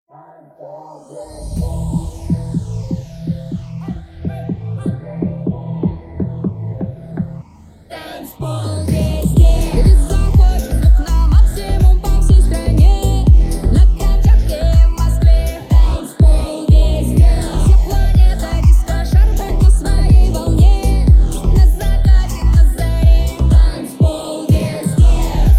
Танцпол везде. Ты заходишь в окно, максимум по всей стране. На Камчатке, в Москве. Танцпол везде. Вся планета диско-шар хоть на своей волне. На закате, на заре. Танцпол везде.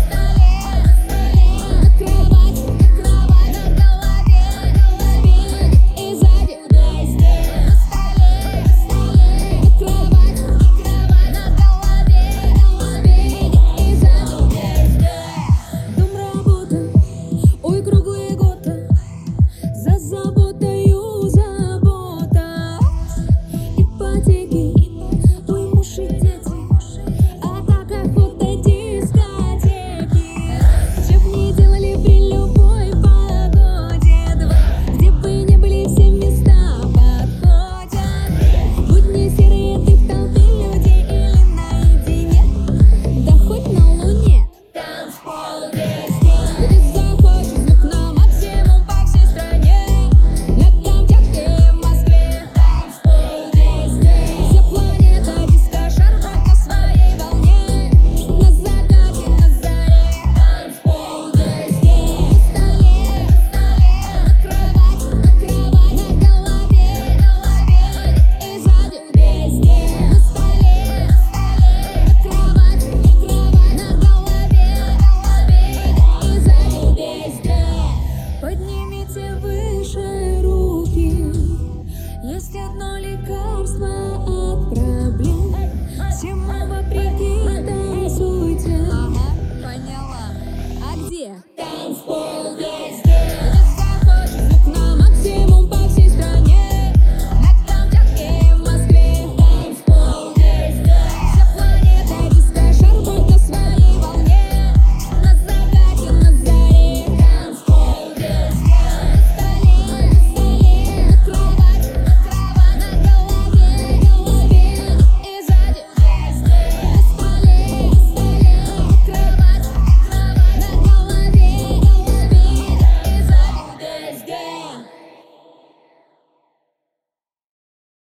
На кровати, на голове. И сзади везде. На столе, на кровати, на голове. И сзади везде. Дом, работа, ой, круглые годы. За заботою забота. Ипотеки, ой, муж и дети. А так охота дискотеки. Че б не делали при любой погоде. Где бы ни были, все места подходят. Будни серые, ты в толпе людей или наедине. Да хоть на луне. Танцпол везде. Ты заходишь в окно, максимум по всей стране. На Камчатке, в Москве. Танцпол везде. Вся планета диско-шар хоть на своей волне. На закате, на заре. Танцпол везде. На столе, на кровати, на голове. И сзади везде. На столе, на кровати, на голове. И сзади везде. Поднимите вы